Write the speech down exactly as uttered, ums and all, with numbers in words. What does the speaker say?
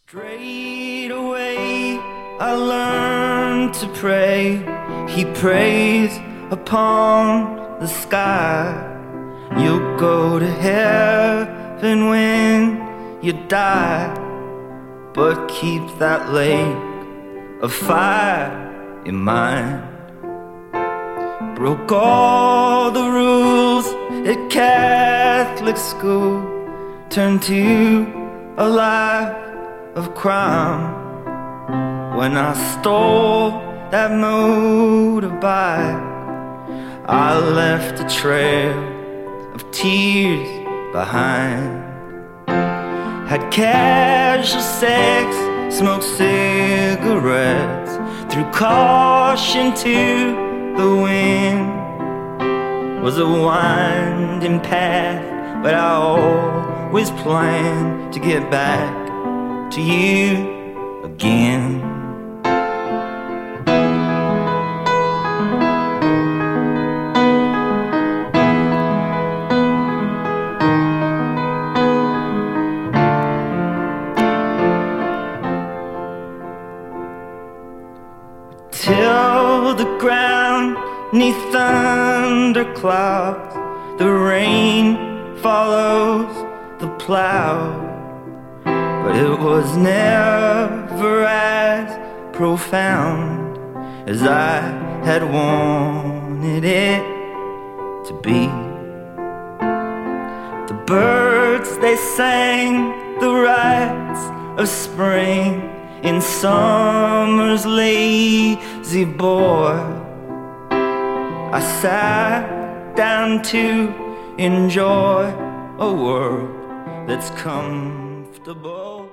Straight away I learned to pray. He prays upon the sky. You'll go to heaven when you die, but keep that lake of fire in mind. Broke all the rules at Catholic school, turned to a life of crime. When I stole that motorbike, I left a trail of tears behind. Had casual sex, smoked cigarettes, threw caution to the wind. Was a winding path, but I always planned to get back to you again. Till the ground neath thunderclouds, the rain follows the plow. But it was never as profound as I had wanted it to be. The birds, they sang the rites of spring in summer's lazy boy. I sat down to enjoy a world that's comfortable.